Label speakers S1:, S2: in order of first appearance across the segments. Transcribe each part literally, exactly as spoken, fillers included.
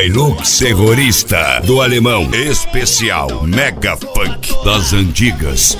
S1: Hilux terrorista do alemão especial Mega Funk das antigas.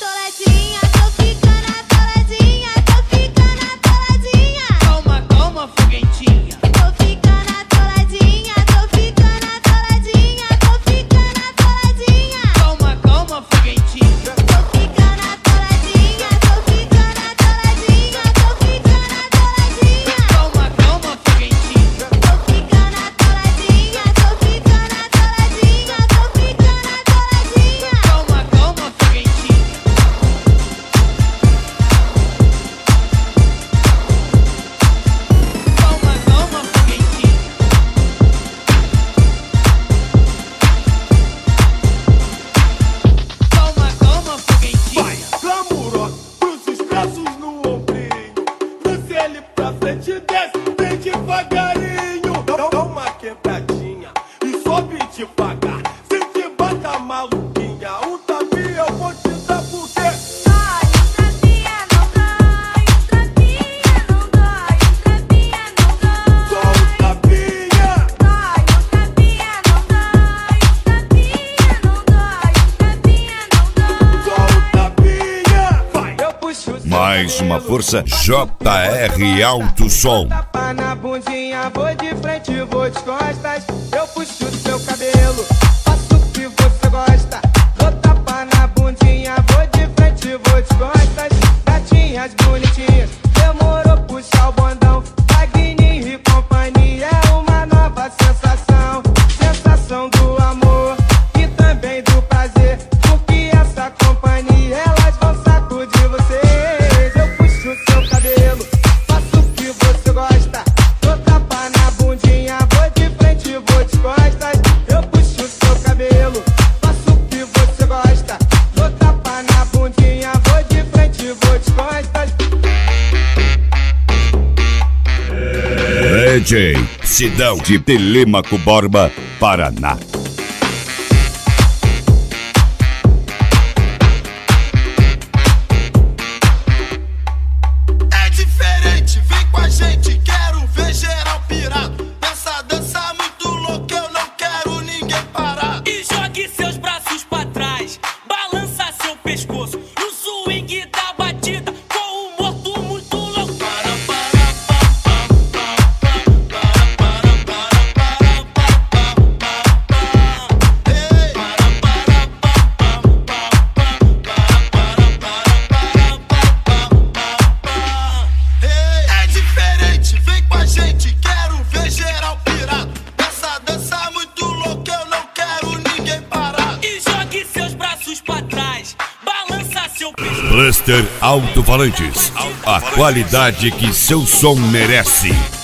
S1: Mais uma força, J R Alto Som.
S2: Tapa na bundinha, vou de frente, vou de costas. Eu puxo o seu cabelo, faço o que você gosta. Vou tapa na bundinha, vou de frente, vou de costas. Gatinhas bonitinhas, demorou puxar o bondão. Wagner e companhia é uma nova sensação. Sensação do amor e também do prazer. Porque essa companhia, elas vão sacudir você. Seu cabelo, faço o que você gosta. Vou tapar na bundinha, vou de frente, vou de costas. Eu puxo o seu cabelo, faço o que você gosta. Vou tapar na bundinha, vou de frente, vou de costas.
S1: D J Sidão de Telêmaco Borba, Paraná. Cluster Alto-Falantes, a qualidade que seu som merece.